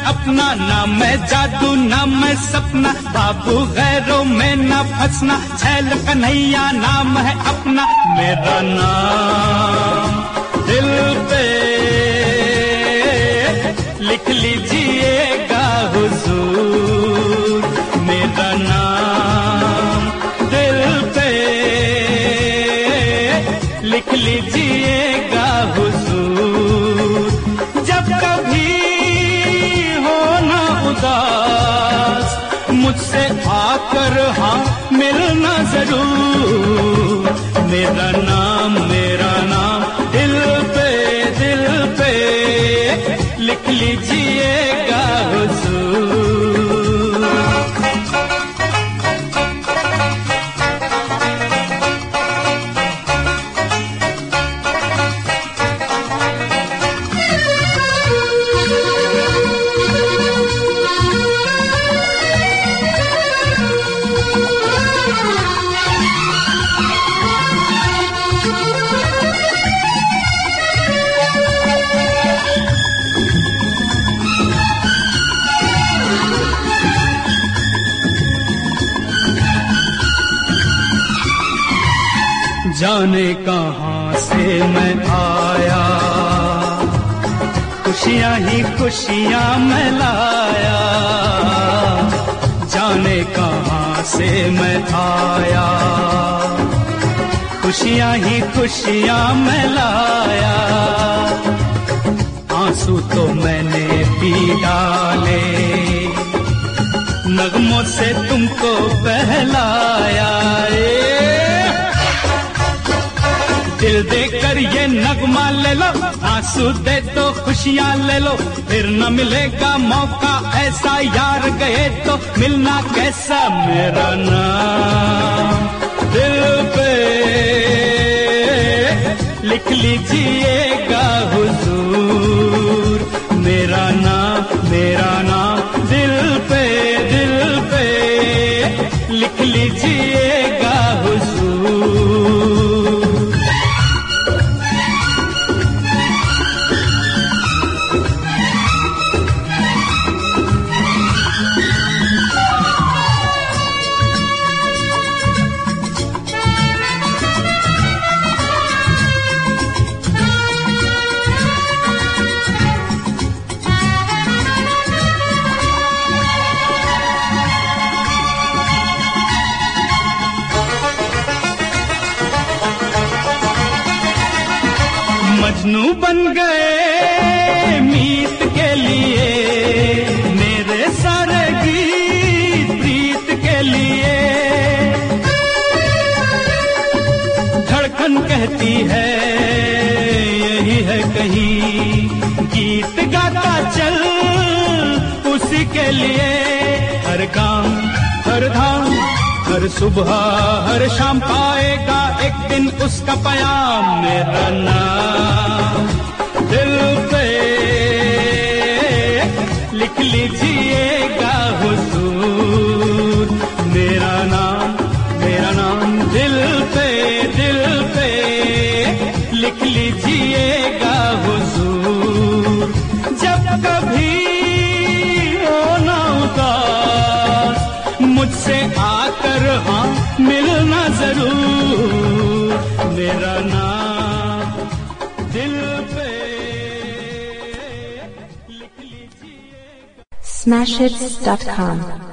अपना, ना मैं जादू ना मैं सपना, बाबू गैरों में ना फंसना, छैल कन्हैया नाम है अपना, मेरा नाम दिल पे लिख लीजिएगा हुजूर, मेरा नाम दिल पे लिख लीजिएगा हुजूर। जब कभी हो ना उदास मुझसे आकर हाँ मिलना जरूर, मेरा नाम दिल पे लिख लीजिएगा हुजूर। जाने कहाँ से मैं आया, खुशियाँ ही खुशियाँ मैं लाया, जाने कहाँ से मैं आया, खुशियाँ ही खुशियाँ मैं लाया। आंसू तो मैंने पी डाले, नगमों से तुमको बहलाया, दिल देकर ये नगमा ले लो, आंसू दे तो खुशियाँ ले लो, फिर न मिलेगा मौका ऐसा, यार गए तो मिलना कैसा, मेरा नाम दिल पे लिख लीजिएगा हुजूर, मेरा नाम दिल पे लिख लीजिएगा हुजूर। मजनू बन गए मीत के लिए, मेरे सारे गीत प्रीत के लिए, धड़कन कहती है यही है कहीं, गीत गाता चल उसी के लिए, हर काम हर धाम हर सुबह हर शाम पाएगा एक दिन उसका पयाम, मेरा नाम दिल पे लिख लीजिएगा हुजूर, मेरा नाम दिल पे लिख लीजिएगा हुजूर। जब कभी हो ना उदास मुझसे आकर हाँ मिलना जरूर, मेरा नाम दिल पे लिख लीजिएगा। Smashhits.com